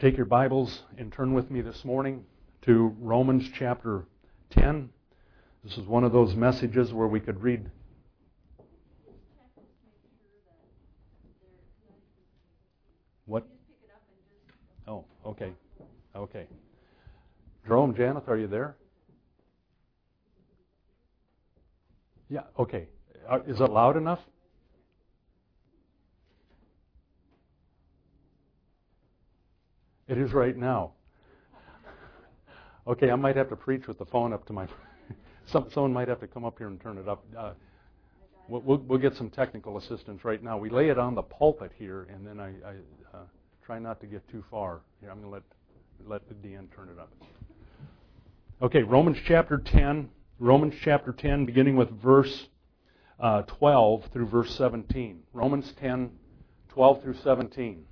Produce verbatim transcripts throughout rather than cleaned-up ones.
Take your Bibles and turn with me this morning to Romans chapter ten. This is one of those messages where we could read. What? Oh, okay. Okay. Jerome, Janet, are you there? Yeah, okay. Is it loud enough? It is right now. Okay, I might have to preach with the phone up to my... Some, someone might have to come up here and turn it up. Uh, we'll, we'll, we'll get some technical assistance right now. We lay it on the pulpit here, and then I, I uh, try not to get too far. Here, I'm going to let let Deanne turn it up. Okay, Romans chapter ten. Romans chapter ten, beginning with verse uh, twelve through verse seventeen. Romans ten, twelve through seventeen.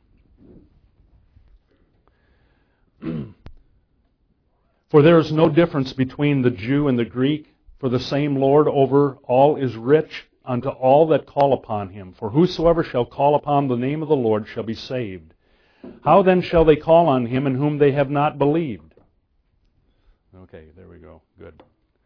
For there is no difference between the Jew and the Greek, for the same Lord over all is rich unto all that call upon him. For whosoever shall call upon the name of the Lord shall be saved. How then shall they call on him in whom they have not believed? Okay, there we go. Good.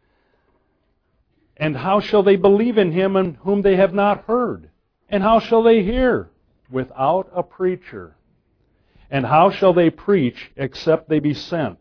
And how shall they believe in him in whom they have not heard? And how shall they hear without a preacher? And how shall they preach except they be sent?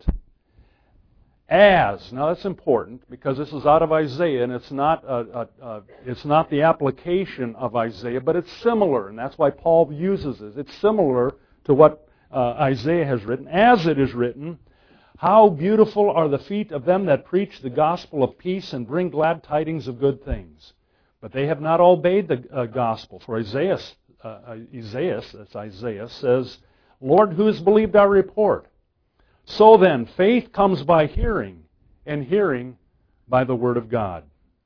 As, now that's important because this is out of Isaiah and it's not a, a, a, it's not the application of Isaiah, but it's similar, and that's why Paul uses it. It's similar to what uh, Isaiah has written. As it is written, how beautiful are the feet of them that preach the gospel of peace and bring glad tidings of good things. But they have not obeyed the uh, gospel. For Isaiah, uh, Isaiah, that's Isaiah, says, Lord, who has believed our report? So then, faith comes by hearing, and hearing by the Word of God.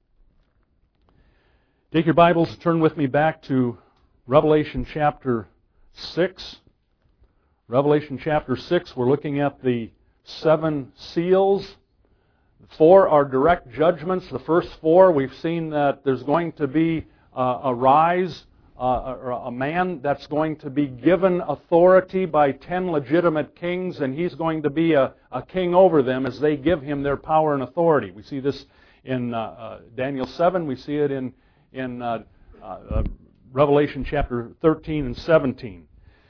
Take your Bibles and turn with me back to Revelation chapter six. Revelation chapter six, we're looking at the seven seals. Four are direct judgments. The first four, we've seen that there's going to be uh, a rise, Uh, a, a man that's going to be given authority by ten legitimate kings, and he's going to be a, a king over them as they give him their power and authority. We see this in uh, uh, Daniel seven. We see it in, in uh, uh, Revelation chapter thirteen and seventeen.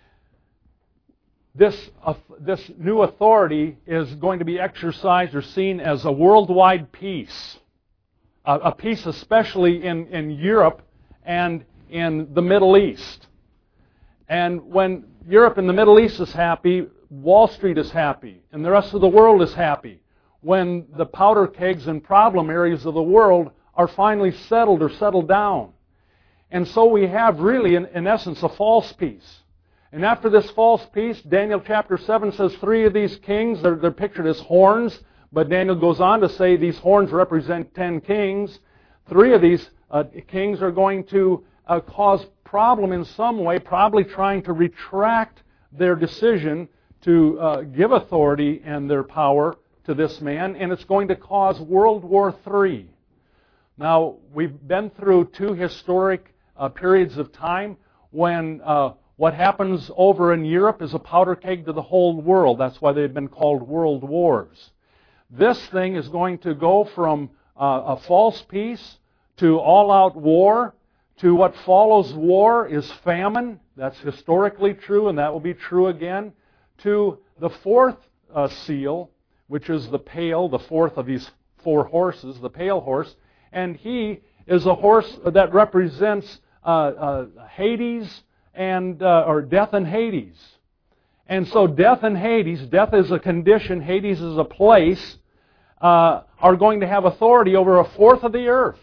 This, uh, this new authority is going to be exercised or seen as a worldwide peace, a, a peace especially in, in Europe and in the Middle East. And when Europe and the Middle East is happy, Wall Street is happy, and the rest of the world is happy. When the powder kegs and problem areas of the world are finally settled or settled down. And so we have really, in, in essence, a false peace. And after this false peace, Daniel chapter seven says three of these kings, they're, they're pictured as horns, but Daniel goes on to say these horns represent ten kings. Three of these uh, kings are going to Uh, cause problem in some way, probably trying to retract their decision to uh, give authority and their power to this man, and it's going to cause World War Three. Now, we've been through two historic uh, periods of time when uh, what happens over in Europe is a powder keg to the whole world. That's why they've been called world wars. This thing is going to go from uh, a false peace to all-out war, to what follows war is famine. That's historically true, and that will be true again. To the fourth uh, seal, which is the pale, the fourth of these four horses, the pale horse. And he is a horse that represents uh, uh, Hades and uh, or death and Hades. And so death and Hades, death is a condition, Hades is a place, uh, are going to have authority over a fourth of the earth.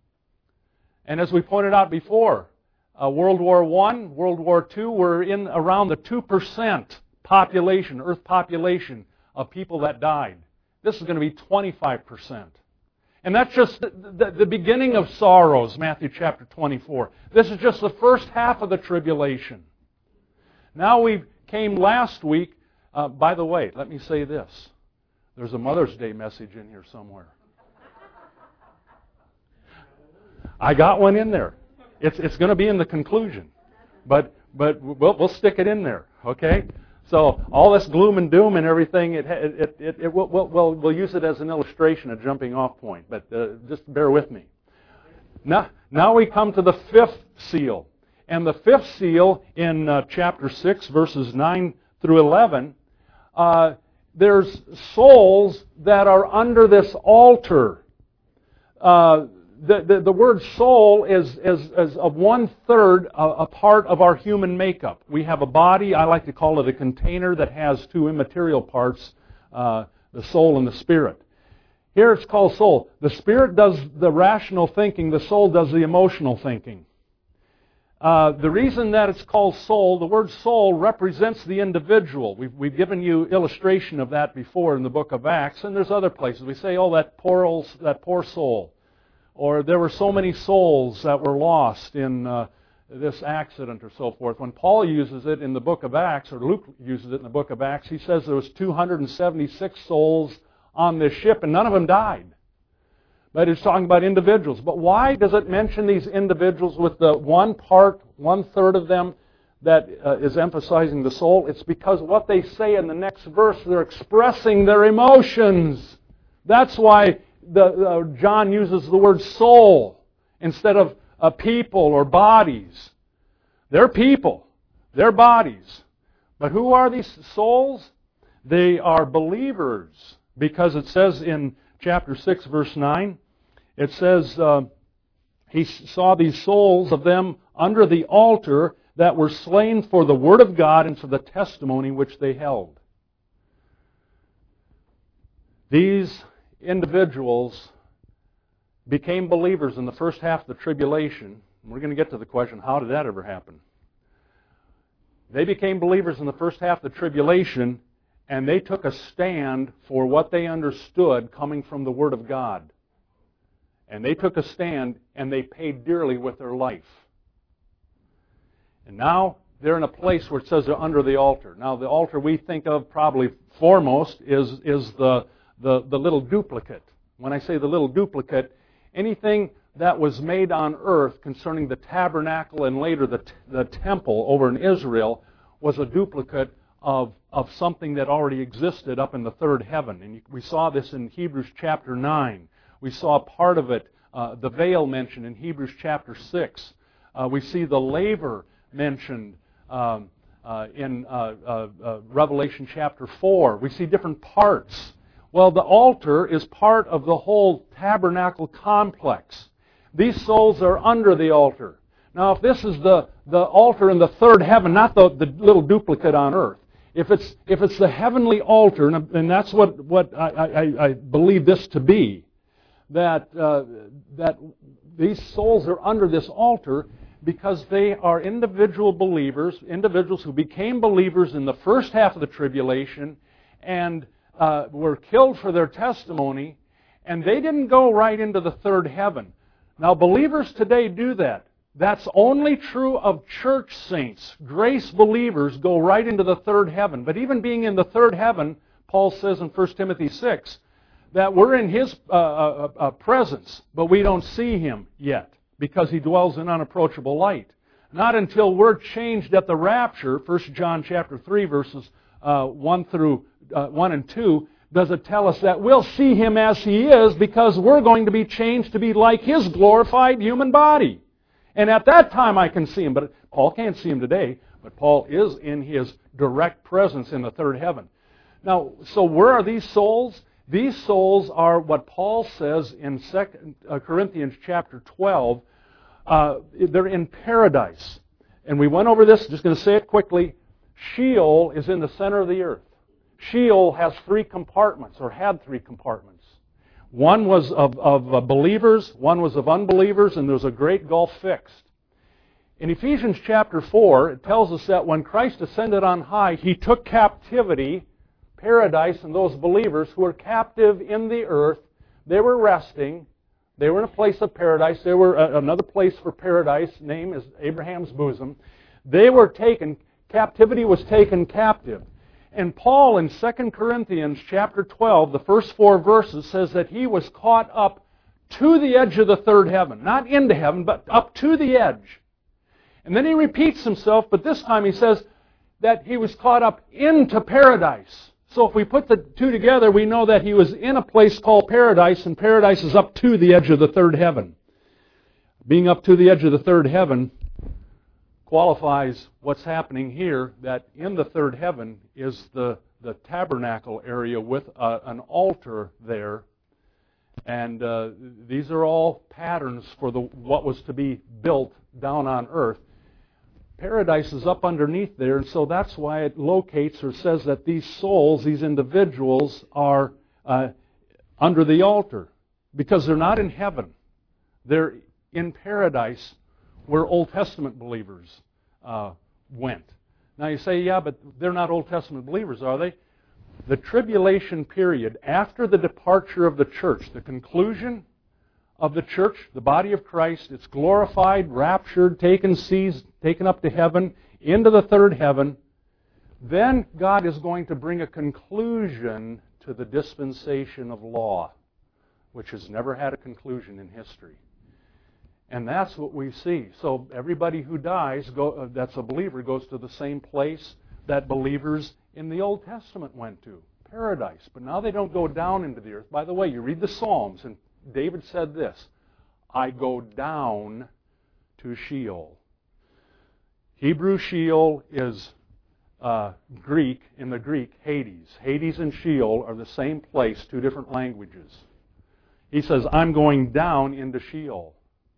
And as we pointed out before, uh, World War One, World War Two, we're in around the two percent population, earth population of people that died. This is going to be twenty-five percent. And that's just the, the, the beginning of sorrows, Matthew chapter twenty-four. This is just the first half of the tribulation. Now we came last week, uh, by the way, let me say this. There's a Mother's Day message in here somewhere. I got one in there. It's it's going to be in the conclusion, but but we'll we'll stick it in there. Okay. So all this gloom and doom and everything, it, it, it, it, we'll, we'll, we'll use it as an illustration, a jumping off point. But uh, just bear with me. Now, now we come to the fifth seal. And the fifth seal in uh, chapter six, verses nine through eleven, uh, there's souls that are under this altar. Uh, the, the, the word soul is, is, is of one-third a, a part of our human makeup. We have a body, I like to call it a container, that has two immaterial parts, uh, the soul and the spirit. Here it's called soul. The spirit does the rational thinking, the soul does the emotional thinking. Uh, the reason that it's called soul, the word soul represents the individual. We've, we've given you illustration of that before in the book of Acts, and there's other places. We say, oh, that poor old, that poor soul. Or there were so many souls that were lost in uh, this accident or so forth. When Paul uses it in the book of Acts, or Luke uses it in the book of Acts, he says there was two hundred seventy-six souls on this ship, and none of them died. But it's talking about individuals. But why does it mention these individuals with the one part, one-third of them that uh, is emphasizing the soul? It's because what they say in the next verse, they're expressing their emotions. That's why the, uh, John uses the word soul instead of uh, people or bodies. They're people. They're bodies. But who are these souls? They are believers. Because it says in chapter six, verse nine, it says, uh, he saw these souls of them under the altar that were slain for the word of God and for the testimony which they held. These individuals became believers in the first half of the tribulation. We're going to get to the question, how did that ever happen? They became believers in the first half of the tribulation, and they took a stand for what they understood coming from the Word of God. And they took a stand, and they paid dearly with their life. And now they're in a place where it says they're under the altar. Now the altar we think of probably foremost is, is the, the, the little duplicate. When I say the little duplicate, anything that was made on earth concerning the tabernacle and later the, the temple over in Israel was a duplicate of, of something that already existed up in the third heaven. And we saw this in Hebrews chapter nine. We saw part of it, uh, the veil mentioned in Hebrews chapter six. Uh, we see the laver mentioned um, uh, in uh, uh, uh, Revelation chapter four. We see different parts. Well, the altar is part of the whole tabernacle complex. These souls are under the altar. Now, if this is the, the altar in the third heaven, not the, the little duplicate on earth, if it's if it's the heavenly altar, and, and that's what, what I, I, I believe this to be, that uh, that these souls are under this altar because they are individual believers, individuals who became believers in the first half of the tribulation and uh, were killed for their testimony, and they didn't go right into the third heaven. Now, believers today do that. That's only true of church saints. Grace believers go right into the third heaven. But even being in the third heaven, Paul says in First Timothy six, that we're in His uh, uh, uh, presence, but we don't see Him yet because He dwells in unapproachable light. Not until we're changed at the rapture, First John chapter three, verses uh, one through uh, one and two, does it tell us that we'll see Him as He is because we're going to be changed to be like His glorified human body. And at that time I can see Him, but Paul can't see Him today, but Paul is in His direct presence in the third heaven. Now, so where are these souls? These souls are what Paul says in Second Corinthians chapter twelve. Uh, they're in paradise. And we went over this, just going to say it quickly. Sheol is in the center of the earth. Sheol has three compartments, or had three compartments. One was of, of uh, believers, one was of unbelievers, and there's a great gulf fixed. In Ephesians chapter four, it tells us that when Christ ascended on high, He took captivity, paradise, and those believers who were captive in the earth. They were resting. They were in a place of paradise. They were uh, another place for paradise, name is Abraham's bosom. They were taken, captivity was taken captive. And Paul in Second Corinthians chapter twelve, the first four verses, says that he was caught up to the edge of the third heaven. Not into heaven, but up to the edge. And then he repeats himself, but this time he says, that He was caught up into paradise. So if we put the two together, we know that He was in a place called paradise, and paradise is up to the edge of the third heaven. Being up to the edge of the third heaven qualifies what's happening here, that in the third heaven is the, the tabernacle area with uh, an altar there. And uh, these are all patterns for the what was to be built down on earth. Paradise is up underneath there, and so that's why it locates or says that these souls, these individuals, are uh, under the altar. Because they're not in heaven. They're in paradise where Old Testament believers uh, went. Now you say, yeah, but they're not Old Testament believers, are they? The tribulation period, after the departure of the church, the conclusion of the church, the body of Christ, it's glorified, raptured, taken, seized, taken up to heaven, into the third heaven, then God is going to bring a conclusion to the dispensation of law, which has never had a conclusion in history. And that's what we see. So everybody who dies, go, uh, that's a believer, goes to the same place that believers in the Old Testament went to, paradise. But now they don't go down into the earth. By the way, you read the Psalms, and David said this, I go down to Sheol. Hebrew Sheol is uh, Greek, in the Greek, Hades. Hades and Sheol are the same place, two different languages. He says, I'm going down into Sheol.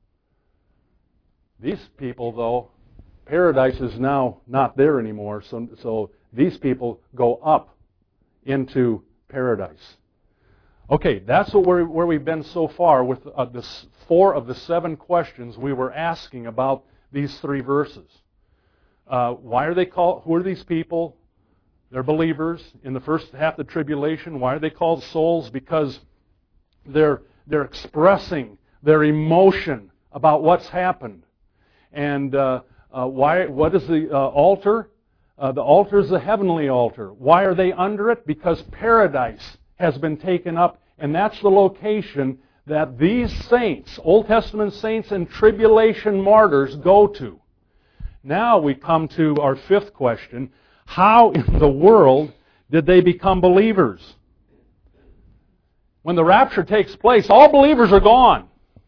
These people, though, paradise is now not there anymore, so, so these people go up into paradise. Okay, that's what we're, where we've been so far with uh, this four of the seven questions we were asking about these three verses. Uh, why are they called? Who are these people? They're believers in the first half of the tribulation. Why are they called souls? Because they're they're expressing their emotion about what's happened. And uh, uh, why? What is the uh, altar? Uh, the altar is the heavenly altar. Why are they under it? Because paradise has been taken up, and that's the location that these saints, Old Testament saints and tribulation martyrs, go to. Now we come to our fifth question. How in the world did they become believers? When the rapture takes place, all believers are gone.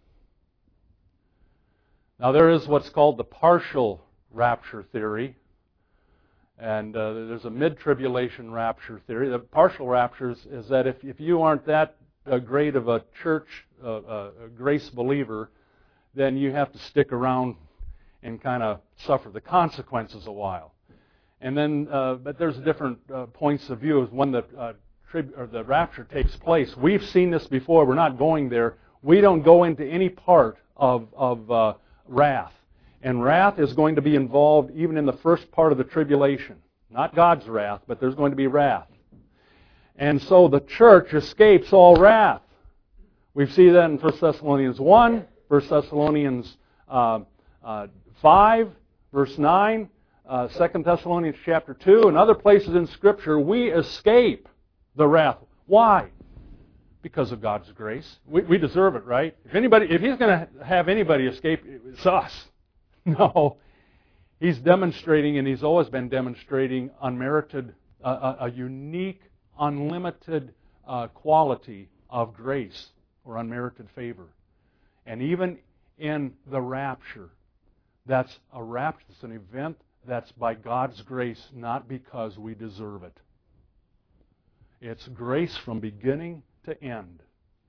Now there is what's called the partial rapture theory. And uh, there's a mid-tribulation rapture theory. The partial rapture is, is that if, if you aren't that uh, great of a church, uh, uh, grace believer, then you have to stick around and kind of suffer the consequences a while. And then, uh, but there's different uh, points of view when the uh, trib- or the rapture takes place. We've seen this before. We're not going there. We don't go into any part of of uh, wrath. And wrath is going to be involved even in the first part of the tribulation. Not God's wrath, but there's going to be wrath. And so the church escapes all wrath. We see that in First Thessalonians one, First Thessalonians uh, uh, five, verse nine, uh, Second Thessalonians chapter two, and other places in Scripture. We escape the wrath. Why? Because of God's grace. We, we deserve it, right? If anybody, if He's going to have anybody escape, it's us. No, He's demonstrating, and He's always been demonstrating, unmerited, uh, a, a unique, unlimited uh, quality of grace or unmerited favor. And even in the rapture, that's a rapture, it's an event that's by God's grace, not because we deserve it. It's grace from beginning to end.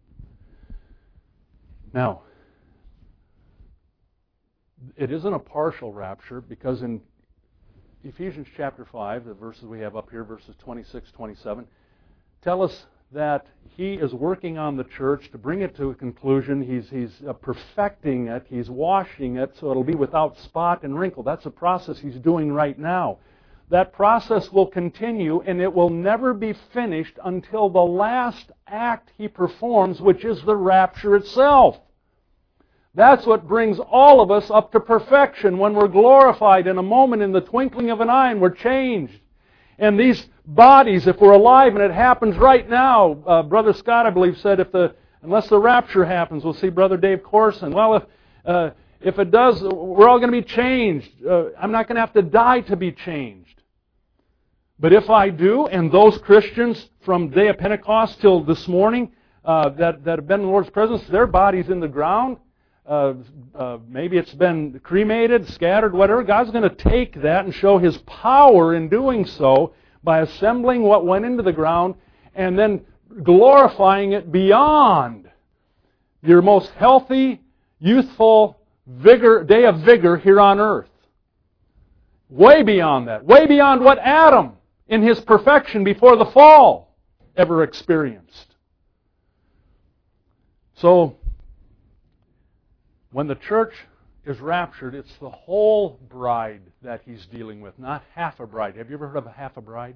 Now, it isn't a partial rapture because in Ephesians chapter five, the verses we have up here, verses twenty-six, twenty-seven, tell us that He is working on the church to bring it to a conclusion. He's, he's uh, perfecting it. He's washing it so it'll be without spot and wrinkle. That's a process He's doing right now. That process will continue, and it will never be finished until the last act He performs, which is the rapture itself. That's what brings all of us up to perfection when we're glorified in a moment, in the twinkling of an eye, and we're changed. And these bodies, if we're alive, and it happens right now, uh, Brother Scott, I believe, said, if the unless the rapture happens, we'll see Brother Dave Corson. Well, if uh, if it does, we're all going to be changed. Uh, I'm not going to have to die to be changed. But if I do, and those Christians from the day of Pentecost till this morning uh, that, that have been in the Lord's presence, their body's in the ground, uh, uh, maybe it's been cremated, scattered, whatever, God's going to take that and show His power in doing so by assembling what went into the ground and then glorifying it beyond your most healthy, youthful vigor, day of vigor here on earth. Way beyond that. Way beyond what Adam, in his perfection before the fall, ever experienced. So, when the church is raptured, it's the whole bride that He's dealing with, not half a bride. Have you ever heard of a half a bride?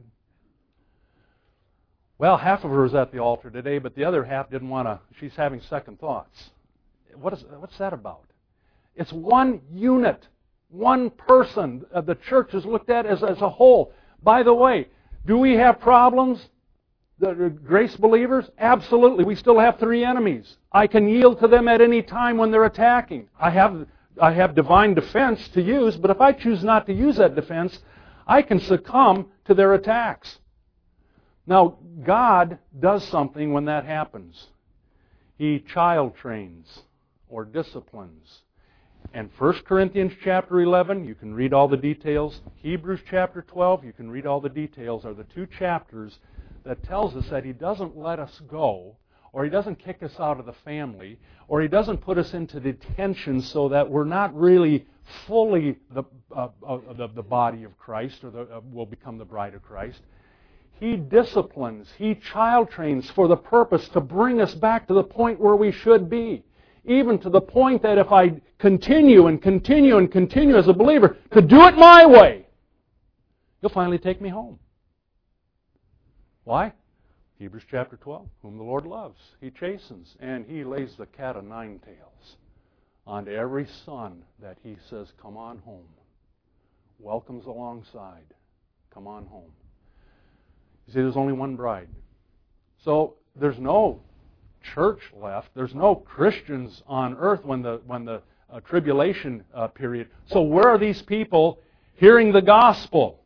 Well, half of her is at the altar today, but the other half didn't want to, she's having second thoughts. What is, what's that about? It's one unit, one person. The church is looked at as, as a whole. By the way, do we have problems, the grace believers? Absolutely. We still have three enemies. I can yield to them at any time when they're attacking. I have, I have divine defense to use, but if I choose not to use that defense, I can succumb to their attacks. Now, God does something when that happens. He child trains or disciplines. And First Corinthians chapter eleven, you can read all the details. Hebrews chapter twelve, you can read all the details, are the two chapters that tells us that He doesn't let us go, or He doesn't kick us out of the family, or He doesn't put us into detention so that we're not really fully the, uh, uh, the, the body of Christ, or the, uh, will become the bride of Christ. He disciplines, He child trains for the purpose to bring us back to the point where we should be. Even to the point that if I continue and continue and continue as a believer to do it my way, He'll finally take me home. Why? Hebrews chapter twelve, whom the Lord loves, He chastens, and He lays the cat o' nine tails onto every son that He says, come on home. Welcomes alongside. Come on home. You see, there's only one bride. So there's no church left. There's no Christians on earth when the when the uh, tribulation uh, period. So where are these people hearing the gospel?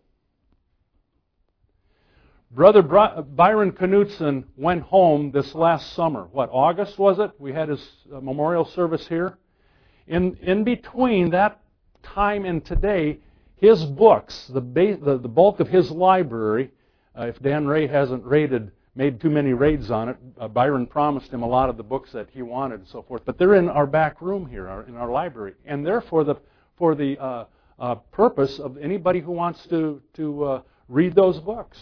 Brother Bri- Byron Knutson went home this last summer. What, August was it? We had his uh, memorial service here. In in between that time and today, his books, the ba- the, the bulk of his library. Uh, if Dan Ray hasn't raided, made too many raids on it, uh, Byron promised him a lot of the books that he wanted and so forth. But they're in our back room here, our, in our library, and they're for the for the uh, uh, purpose of anybody who wants to to uh, read those books.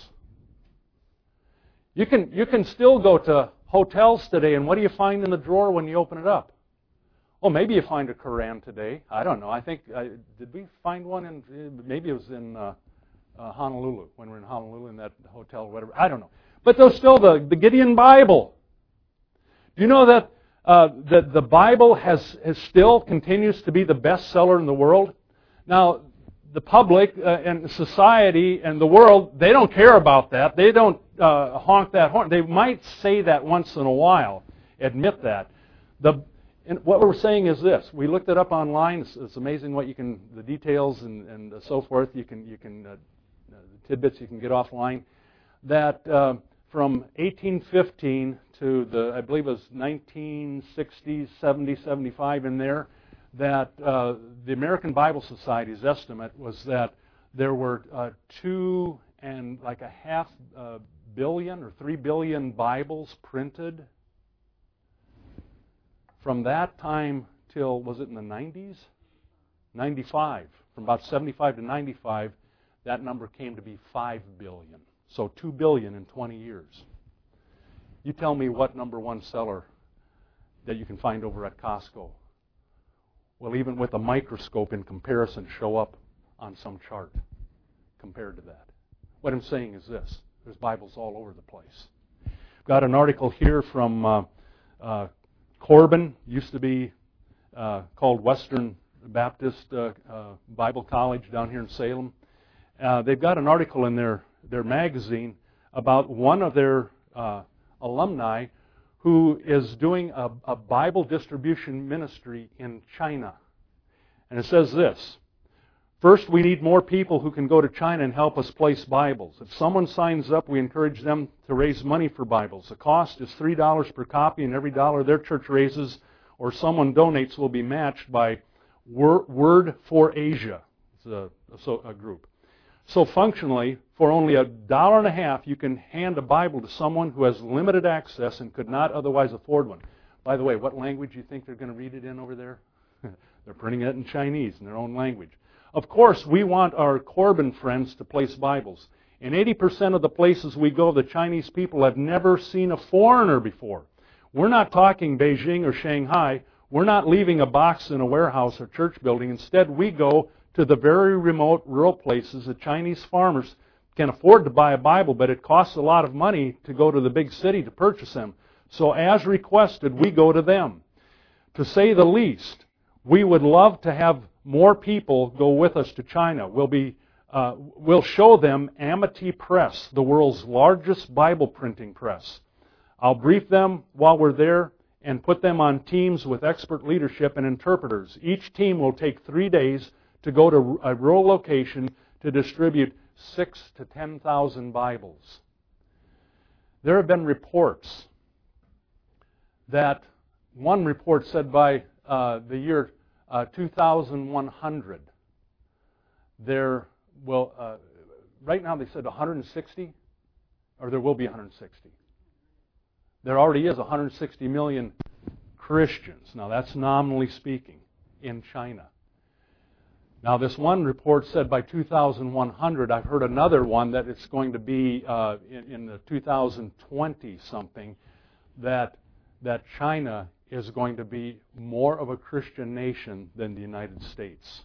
You can you can still go to hotels today, and what do you find in the drawer when you open it up? Oh, maybe you find a Koran today. I don't know. I think uh, did we find one in? Maybe it was in. Uh, Uh, Honolulu, when we're in Honolulu in that hotel or whatever. I don't know. But there's still the, the Gideon Bible. Do you know that uh, that the Bible has, has still continues to be the best seller in the world? Now, the public uh, and society and the world, they don't care about that. They don't uh, honk that horn. They might say that once in a while, admit that. The And what we're saying is this. We looked it up online. It's, it's amazing what you can, the details and, and so forth. You can, you can uh, the tidbits you can get offline. That uh, from eighteen fifteen to the, I believe it was nineteen sixties, seventies, seventy-five in there, that uh, the American Bible Society's estimate was that there were uh, two and like a half uh, billion or three billion Bibles printed. From that time till, was it in the nineties? ninety-five. From about seventy-five to ninety-five, that number came to be five billion. So two billion in twenty years. You tell me what number one seller that you can find over at Costco will, even with a microscope in comparison, show up on some chart compared to that. What I'm saying is this. There's Bibles all over the place. Got an article here from uh, uh, Corbin, used to be uh, called Western Baptist uh, uh, Bible College down here in Salem. Uh, they've got an article in their, their magazine about one of their uh, alumni who is doing a, a Bible distribution ministry in China. And it says this, First, we need more people who can go to China and help us place Bibles. If someone signs up, we encourage them to raise money for Bibles. The cost is three dollars per copy, and every dollar their church raises or someone donates will be matched by Word for Asia. It's a, a, a group. So functionally, for only a dollar and a half, you can hand a Bible to someone who has limited access and could not otherwise afford one. By the way, what language do you think they're going to read it in over there? They're printing it in Chinese, in their own language. Of course, we want our Corbin friends to place Bibles. In eighty percent of the places we go, the Chinese people have never seen a foreigner before. We're not talking Beijing or Shanghai. We're not leaving a box in a warehouse or church building. Instead, we go to the very remote rural places. The Chinese farmers can afford to buy a Bible, but it costs a lot of money to go to the big city to purchase them. So as requested, we go to them. To say the least, we would love to have more people go with us to China. We'll be, uh, we'll show them Amity Press, the world's largest Bible printing press. I'll brief them while we're there and put them on teams with expert leadership and interpreters. Each team will take three days to go to a rural location to distribute six to ten thousand Bibles. There have been reports that one report said by uh, the year uh, two thousand one hundred, there will, uh, right now they said one hundred sixty, or there will be one hundred sixty. There already is one hundred sixty million Christians. Now that's nominally speaking in China. Now this one report said by two thousand one hundred, I've heard another one that it's going to be uh, in, in the two thousand twenty something, that, that China is going to be more of a Christian nation than the United States.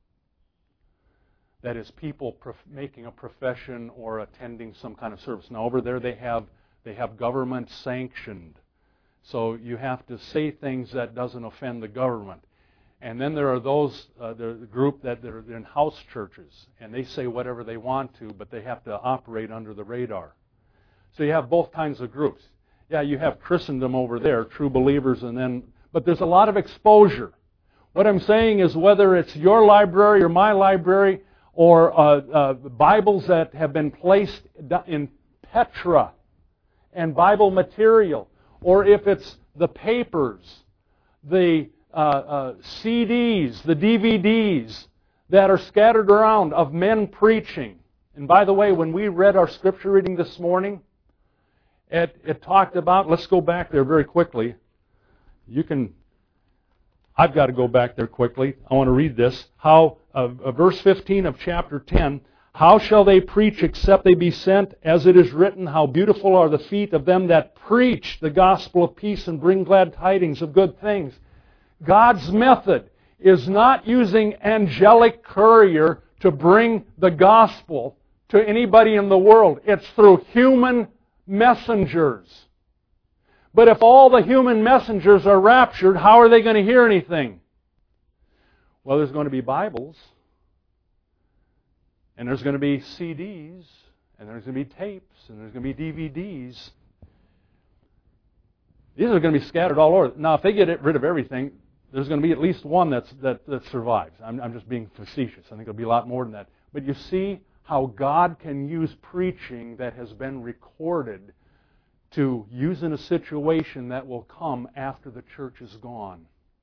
That is, people prof- making a profession or attending some kind of service. Now over there they have they have government sanctioned. So you have to say things that doesn't offend the government. And then there are those, uh, the group that they're in house churches, and they say whatever they want to, but they have to operate under the radar. So you have both kinds of groups. Yeah, you have Christendom over there, true believers, and then, but there's a lot of exposure. What I'm saying is whether it's your library or my library, or uh, uh, Bibles that have been placed in Petra and Bible material, or if it's the papers, the uh, uh, C Ds, the D V Ds that are scattered around of men preaching. And by the way, when we read our scripture reading this morning, it, it talked about, let's go back there very quickly. You can, I've got to go back there quickly. I want to read this. How, uh, uh, verse fifteen of chapter ten, how shall they preach except they be sent? As it is written, how beautiful are the feet of them that preach the gospel of peace and bring glad tidings of good things. God's method is not using angelic courier to bring the gospel to anybody in the world. It's through human messengers. But if all the human messengers are raptured, how are they going to hear anything? Well, there's going to be Bibles. And there's going to be C Ds, and there's going to be tapes, and there's going to be D V Ds. These are going to be scattered all over. Now, if they get rid of everything, there's going to be at least one that's, that, that survives. I'm, I'm just being facetious. I think there'll be a lot more than that. But you see how God can use preaching that has been recorded to use in a situation that will come after the church is gone.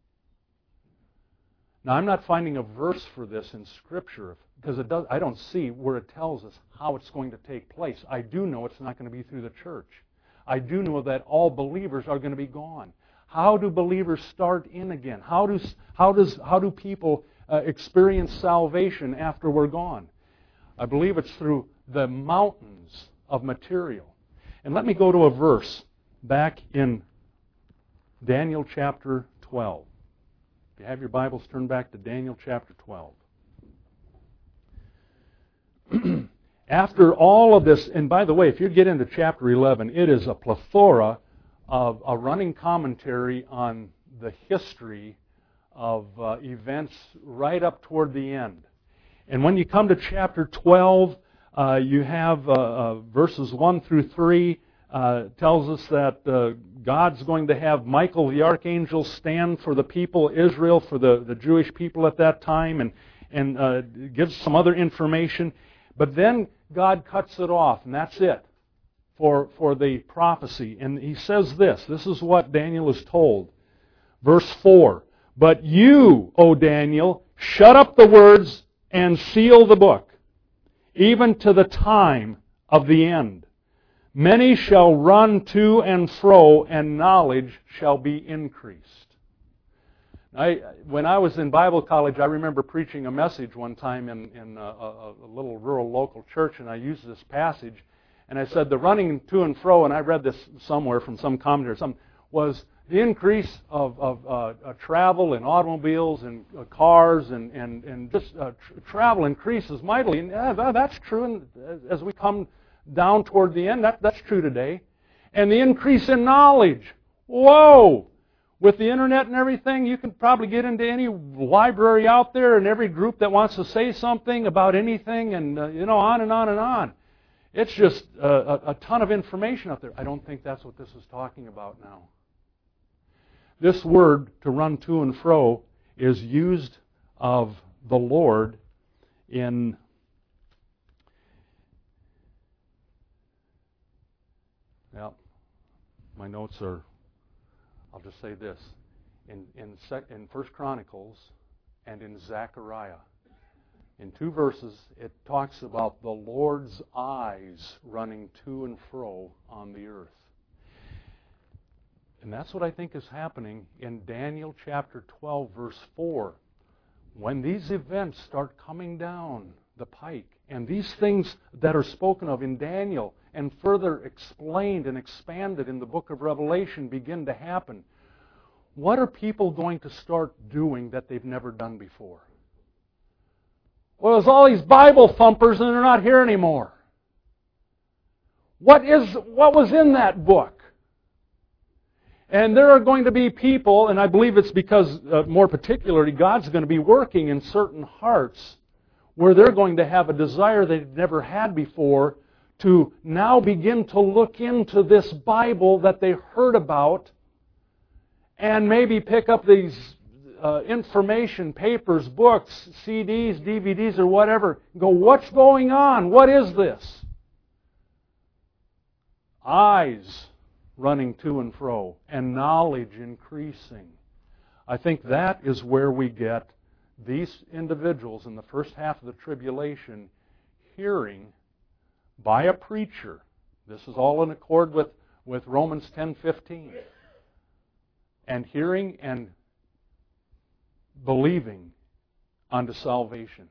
Now, I'm not finding a verse for this in Scripture because it does, I don't see where it tells us how it's going to take place. I do know it's not going to be through the church. I do know that all believers are going to be gone. How do believers start in again? How, does, how, does, how do people uh, experience salvation after we're gone? I believe it's through the mountains of material. And let me go to a verse back in Daniel chapter twelve. If you have your Bibles, turn back to Daniel chapter twelve. After all of this, and by the way, if you get into chapter eleven, it is a plethora of a running commentary on the history of uh, events right up toward the end. And when you come to chapter twelve, uh, you have uh, uh, verses one through three. Uh, tells us that uh, God's going to have Michael the archangel stand for the people, Israel, for the, the Jewish people at that time. And, and uh, gives some other information. But then God cuts it off, and that's it for, for the prophecy. And He says this. This is what Daniel is told. Verse four. But you, O Daniel, shut up the words and seal the book, even to the time of the end. Many shall run to and fro, and knowledge shall be increased. I, when I was in Bible college, I remember preaching a message one time in, in a, a, a little rural local church, and I used this passage, and I said the running to and fro, and I read this somewhere from some commentary, some, was the increase of, of uh, uh, travel in automobiles and uh, cars, and, and, and just uh, tr- travel increases mightily. And uh, that's true, and as we come down toward the end, that, that's true today. And the increase in knowledge. Whoa! With the internet and everything, you can probably get into any library out there and every group that wants to say something about anything, and uh, you know, on and on and on. It's just a, a, a ton of information out there. I don't think that's what this is talking about now. This word, to run to and fro, is used of the Lord in well, my notes are, I'll just say this, in in, sec, in First Chronicles and in Zechariah. In two verses, it talks about the Lord's eyes running to and fro on the earth. And that's what I think is happening in Daniel chapter twelve, verse four. When these events start coming down the pike, and these things that are spoken of in Daniel and further explained and expanded in the book of Revelation begin to happen, what are people going to start doing that they've never done before? Well, there's all these Bible thumpers and they're not here anymore. What is, what was in that book? And there are going to be people, and I believe it's because, uh, more particularly, God's going to be working in certain hearts where they're going to have a desire they've never had before to now begin to look into this Bible that they heard about and maybe pick up these uh, information, papers, books, C Ds, D V Ds, or whatever. Go, what's going on? What is this? Eyes running to and fro, and knowledge increasing. I think that is where we get these individuals in the first half of the tribulation hearing by a preacher. This is all in accord with, with Romans ten fifteen. And hearing and believing unto salvation.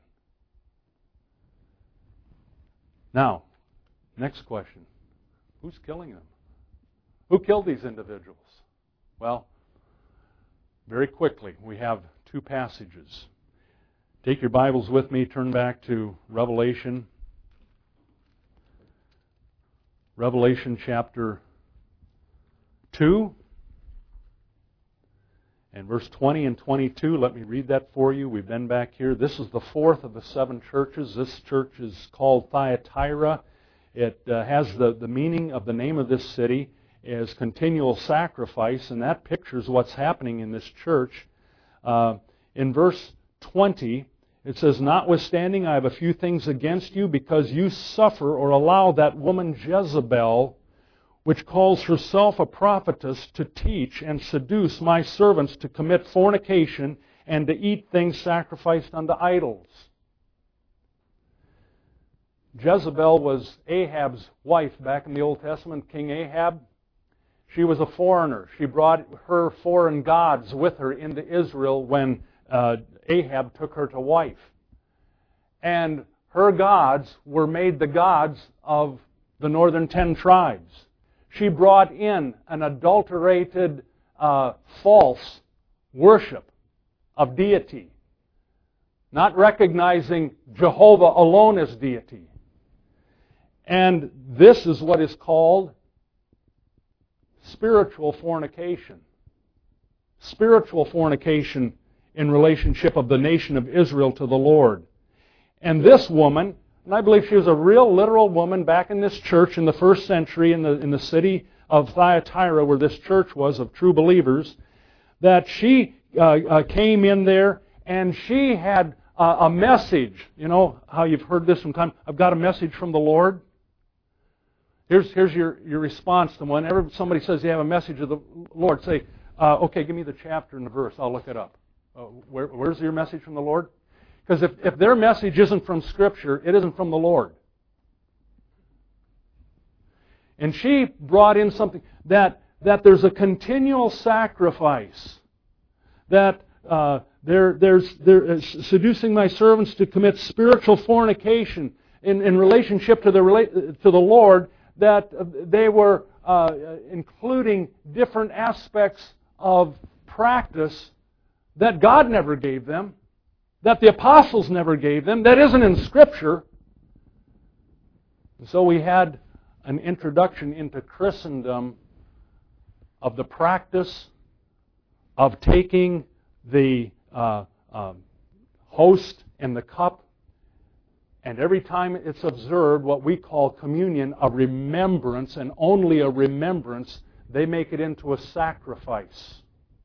Now, next question. Who's killing them? Who killed these individuals? Well, very quickly, we have two passages. Take your Bibles with me, turn back to Revelation. Revelation chapter two. And verse twenty and twenty-two, let me read that for you. We've been back here. This is the fourth of the seven churches. This church is called Thyatira. It uh, has the, the meaning of the name of this city is continual sacrifice, and that pictures what's happening in this church. Uh, in verse twenty, it says, "Notwithstanding, I have a few things against you, because you suffer or allow that woman Jezebel, which calls herself a prophetess, to teach and seduce my servants to commit fornication and to eat things sacrificed unto idols." Jezebel was Ahab's wife back in the Old Testament, King Ahab. She was a foreigner. She brought her foreign gods with her into Israel when uh, Ahab took her to wife. And her gods were made the gods of the northern ten tribes. She brought in an adulterated, uh, false worship of deity, not recognizing Jehovah alone as deity. And this is what is called spiritual fornication. Spiritual fornication in relationship of the nation of Israel to the Lord. And this woman, and I believe she was a real literal woman back in this church in the first century in the, in the city of Thyatira, where this church was of true believers, that she uh, uh, came in there and she had uh, a message. You know how you've heard this from time. I've got a message from the Lord. Here's, here's your, your response to whenever somebody says you have a message of the Lord. Say, uh, okay, give me the chapter and the verse. I'll look it up. Uh, where, where's your message from the Lord? Because if, if their message isn't from Scripture, it isn't from the Lord. And she brought in something that, that there's a continual sacrifice. That uh, there, there's, there, uh, seducing my servants to commit spiritual fornication in, in relationship to the, to the Lord, that they were uh, including different aspects of practice that God never gave them, that the apostles never gave them, that isn't in Scripture. And so we had an introduction into Christendom of the practice of taking the uh, uh, host and the cup, and every time it's observed, what we call communion, a remembrance, and only a remembrance, they make it into a sacrifice.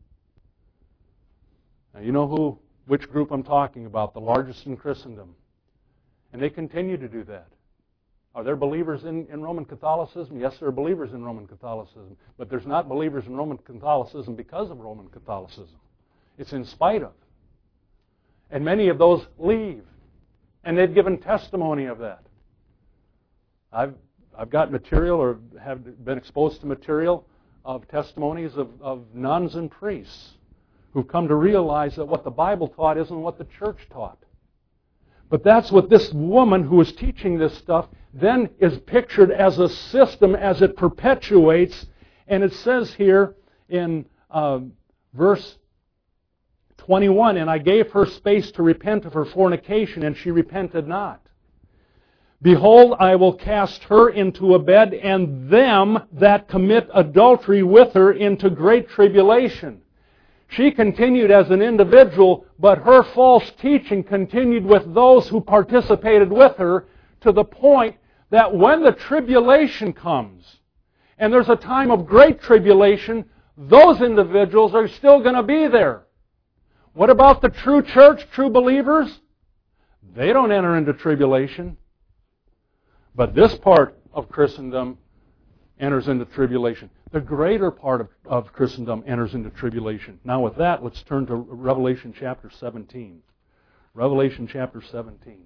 Now, you know who, which group I'm talking about, the largest in Christendom. And they continue to do that. Are there believers in, in Roman Catholicism? Yes, there are believers in Roman Catholicism. But there's not believers in Roman Catholicism because of Roman Catholicism. It's in spite of. And many of those leave. And they've given testimony of that. I've, I've got material or have been exposed to material of testimonies of, of nuns and priests who've come to realize that what the Bible taught isn't what the church taught. But that's what this woman who is teaching this stuff then is pictured as a system as it perpetuates. And it says here in uh, verse twenty-one, and I gave her space to repent of her fornication, and she repented not. Behold, I will cast her into a bed, and them that commit adultery with her into great tribulation. She continued as an individual, but her false teaching continued with those who participated with her, to the point that when the tribulation comes, and there's a time of great tribulation, those individuals are still going to be there. What about the true church, true believers? They don't enter into tribulation. But this part of Christendom enters into tribulation. The greater part of, of Christendom enters into tribulation. Now with that, let's turn to Revelation chapter seventeen. Revelation chapter seventeen.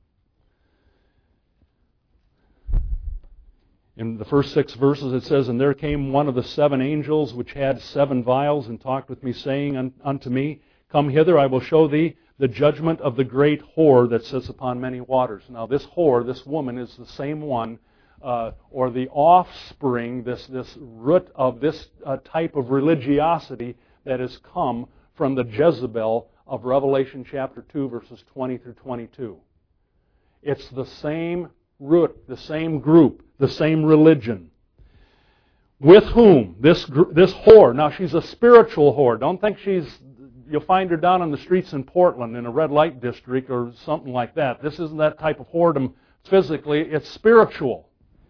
In the first six verses it says, And there came one of the seven angels which had seven vials, and talked with me, saying unto me, Come hither, I will show thee the judgment of the great whore that sits upon many waters. Now this whore, this woman, is the same one, uh, or the offspring, this, this root of this uh, type of religiosity that has come from the Jezebel of Revelation chapter two, verses twenty through twenty-two. It's the same root, the same group, the same religion. With whom? This, this whore. Now she's a spiritual whore. Don't think she's... You'll find her down on the streets in Portland in a red light district or something like that. This isn't that type of whoredom physically. It's spiritual.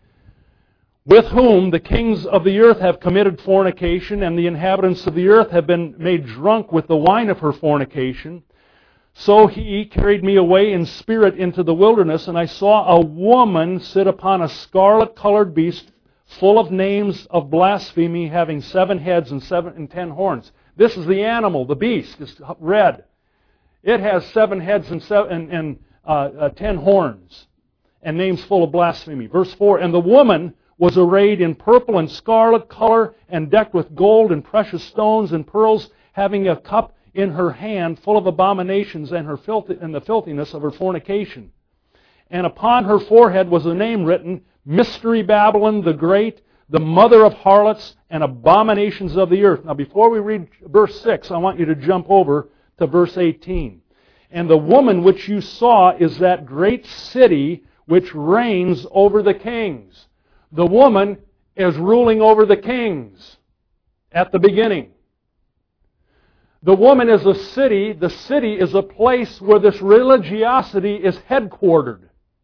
With whom the kings of the earth have committed fornication, and the inhabitants of the earth have been made drunk with the wine of her fornication. So he carried me away in spirit into the wilderness, and I saw a woman sit upon a scarlet-colored beast full of names of blasphemy, having seven heads and seven and ten horns. This is the animal, the beast. It's red. It has seven heads and, seven, and, and uh, uh, ten horns, and names full of blasphemy. Verse four, And the woman was arrayed in purple and scarlet color, and decked with gold and precious stones and pearls, having a cup in her hand full of abominations and her filth- and the filthiness of her fornication. And upon her forehead was a name written, Mystery Babylon the Great, the mother of harlots and abominations of the earth. Now before we read verse six, I want you to jump over to verse eighteen. And the woman which you saw is that great city which reigns over the kings. The woman is ruling over the kings at the beginning. The woman is a city. The city is a place where this religiosity is headquartered.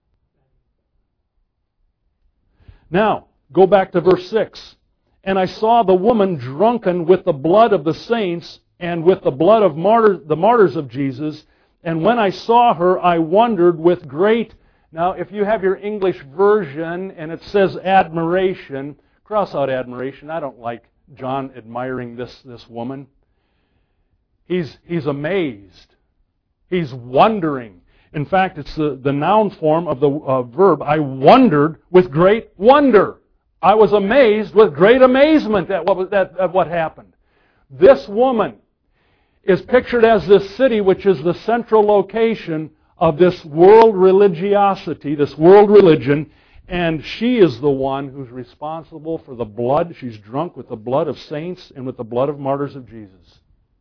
Now, go back to verse six. And I saw the woman drunken with the blood of the saints and with the blood of martyr, the martyrs of Jesus, And when I saw her, I wondered with great... Now, if you have your English version and it says admiration, cross out admiration. I don't like John admiring this, this woman. He's, he's amazed. He's wondering. In fact, it's the, the noun form of the uh, verb. I wondered with great wonder. I was amazed with great amazement at what, was, at, at what happened. This woman is pictured as this city which is the central location of this world religiosity, this world religion, and she is the one who's responsible for the blood. She's drunk with the blood of saints and with the blood of martyrs of Jesus.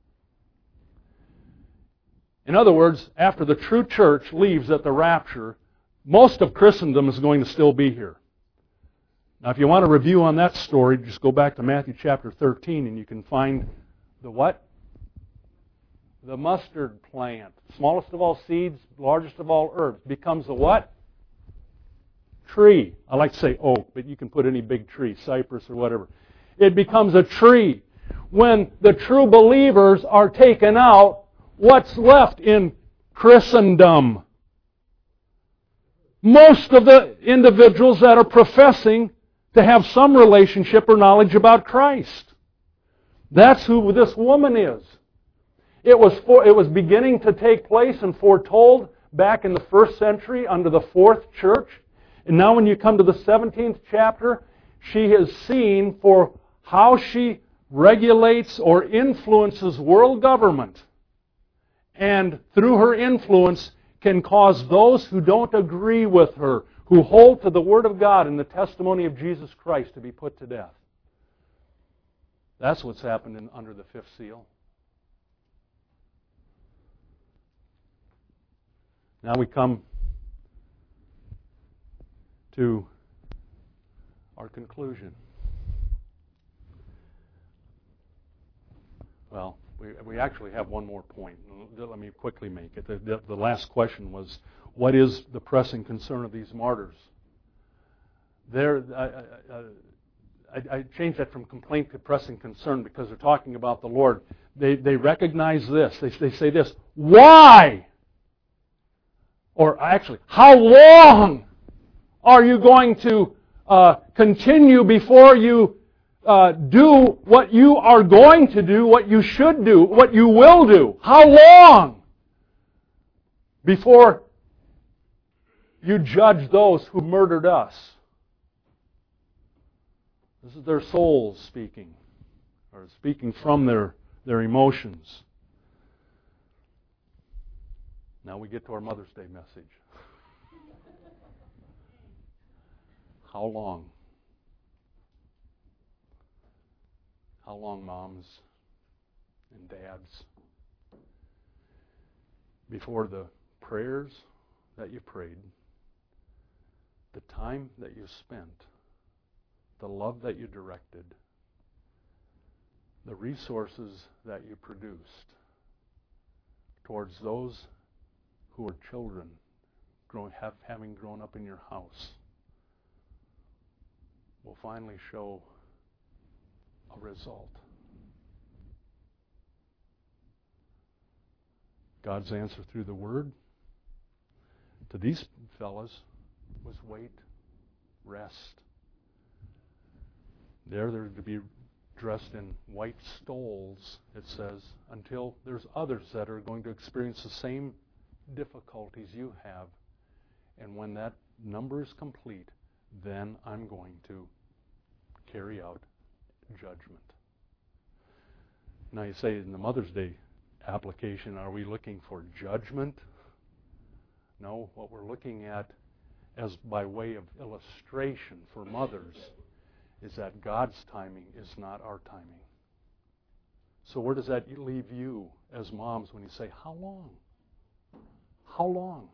In other words, after the true church leaves at the rapture, most of Christendom is going to still be here. Now, if you want a review on that story, just go back to Matthew chapter thirteen and you can find the what? The mustard plant, smallest of all seeds, largest of all herbs, becomes a what? Tree. I like to say oak, but you can put any big tree, cypress or whatever. It becomes a tree. When the true believers are taken out, what's left in Christendom? Most of the individuals that are professing to have some relationship or knowledge about Christ. That's who this woman is. It was for, it was beginning to take place and foretold back in the first century under the fourth church. And now when you come to the seventeenth chapter, she is seen for how she regulates or influences world government. And through her influence can cause those who don't agree with her, who hold to the Word of God and the testimony of Jesus Christ, to be put to death. That's what's happened in, under the fifth seal. Now we come to our conclusion. Well, we, we actually have one more point. Let me quickly make it. The, the, the last question was, what is the pressing concern of these martyrs? There, I, I, I changed that from complaint to pressing concern because they're talking about the Lord. They, they recognize this. They, they say this, why? Or actually, how long are you going to uh, continue before you uh, do what you are going to do, what you should do, what you will do? How long before you judge those who murdered us? This is their souls speaking, or speaking from their, their emotions. Now we get to our Mother's Day message. How long? How long, moms and dads, before the prayers that you prayed, the time that you spent, the love that you directed, the resources that you produced towards those who are children, grow, have, having grown up in your house, will finally show a result. God's answer through the Word to these fellas was wait, rest. There they're to be dressed in white stoles, it says, until there's others that are going to experience the same difficulties you have. And when that number is complete, then I'm going to carry out judgment. Now you say in the Mother's Day application, are we looking for judgment? No, what we're looking at as by way of illustration for mothers is that God's timing is not our timing. So where does that leave you as moms when you say, how long? How long?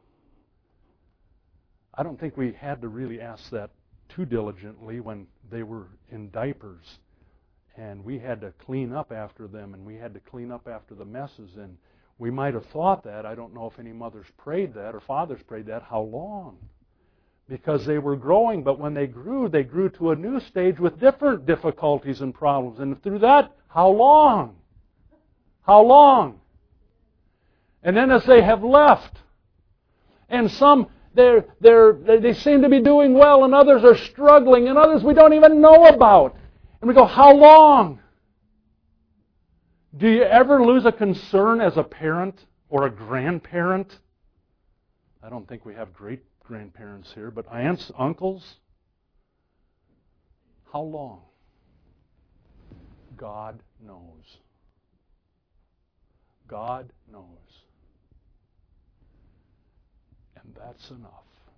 I don't think we had to really ask that too diligently when they were in diapers and we had to clean up after them and we had to clean up after the messes, and we might have thought that. I don't know if any mothers prayed that or fathers prayed that. How long? Because they were growing, but when they grew, they grew to a new stage with different difficulties and problems. And through that, how long? How long? And then as they have left, and some they're, they're, they seem to be doing well, and others are struggling, and others we don't even know about. And we go, how long? Do you ever lose a concern as a parent or a grandparent? I don't think we have great grandparents here, but aunts, uncles. How long? God knows. God knows. And that's enough.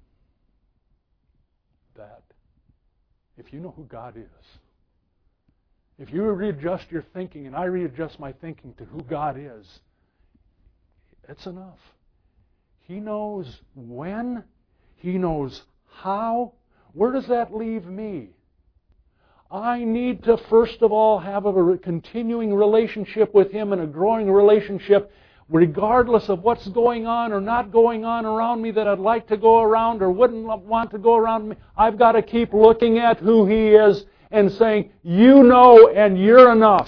That, if you know who God is, if you readjust your thinking and I readjust my thinking to who God is, it's enough. He knows when. He knows how. Where does that leave me? I need to, first of all, have a continuing relationship with Him and a growing relationship regardless of what's going on or not going on around me that I'd like to go around or wouldn't want to go around me. I've got to keep looking at who He is and saying, you know and you're enough.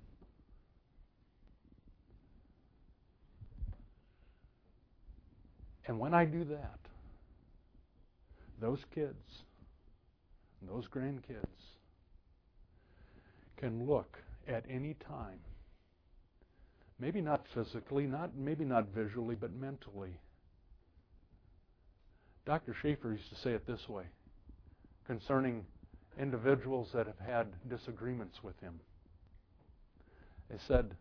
And when I do that, those kids, those grandkids, can look at any time, maybe not physically, not maybe not visually, but mentally. Doctor Schaefer used to say it this way concerning individuals that have had disagreements with him. They said,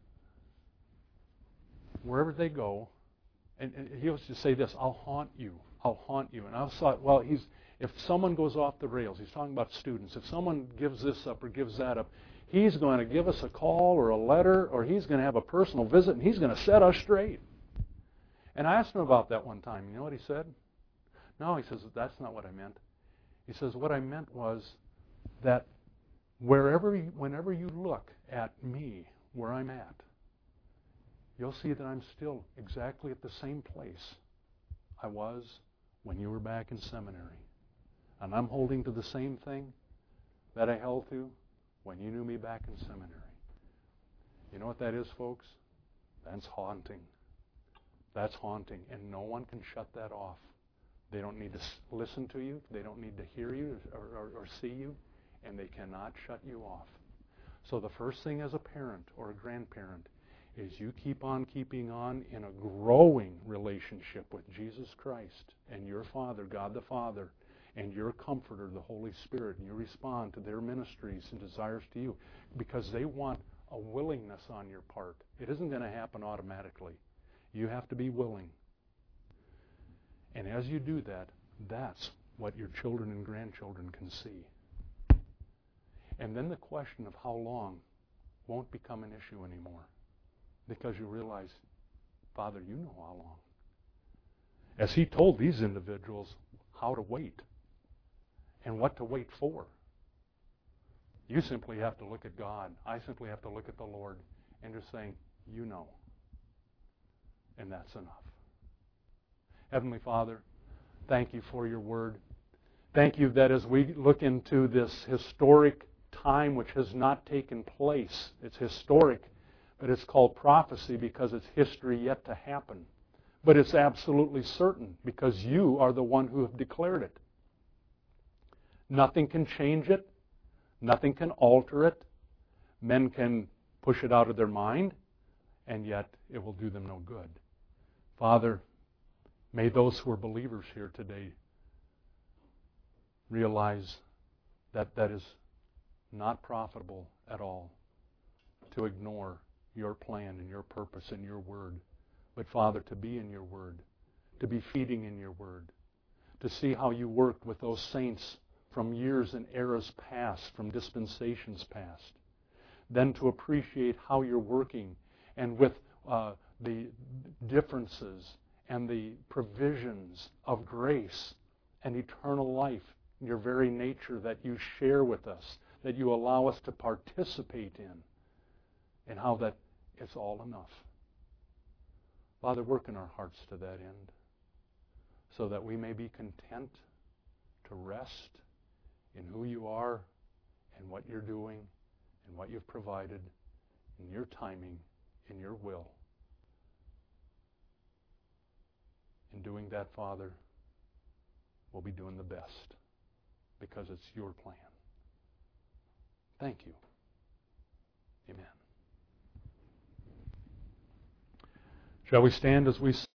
wherever they go, and, and he used to say this, I'll haunt you, I'll haunt you. And I thought, well, he's if someone goes off the rails, he's talking about students, if someone gives this up or gives that up, he's going to give us a call or a letter, or he's going to have a personal visit, and he's going to set us straight. And I asked him about that one time. You know what he said? No, he says, that's not what I meant. He says, what I meant was that wherever, you, whenever you look at me, where I'm at, you'll see that I'm still exactly at the same place I was when you were back in seminary. And I'm holding to the same thing that I held to when you knew me back in seminary. You know what that is, folks? That's haunting. That's haunting. And no one can shut that off. They don't need to listen to you. They don't need to hear you or, or, or see you. And they cannot shut you off. So the first thing as a parent or a grandparent is you keep on keeping on in a growing relationship with Jesus Christ and your Father, God the Father, and your Comforter, the Holy Spirit, and you respond to their ministries and desires to you because they want a willingness on your part. It isn't going to happen automatically. You have to be willing. And as you do that, that's what your children and grandchildren can see. And then the question of how long won't become an issue anymore because you realize, Father, you know how long. As He told these individuals how to wait and what to wait for. You simply have to look at God. I simply have to look at the Lord and just saying, you know. And that's enough. Heavenly Father, thank you for your word. Thank you that as we look into this historic time which has not taken place, it's historic, but it's called prophecy because it's history yet to happen. But it's absolutely certain because you are the one who have declared it. Nothing can change it. Nothing can alter it. Men can push it out of their mind, and yet it will do them no good. Father, may those who are believers here today realize that that is not profitable at all to ignore your plan and your purpose and your word. But Father, to be in your word, to be feeding in your word, to see how you worked with those saints from years and eras past, from dispensations past. Then to appreciate how you're working and with uh, the differences and the provisions of grace and eternal life, your very nature that you share with us, that you allow us to participate in, and how that it's all enough. Father, work in our hearts to that end so that we may be content to rest in who you are and what you're doing and what you've provided in your timing, in your will. In doing that, Father, we'll be doing the best because it's your plan. Thank you. Amen. Shall we stand as we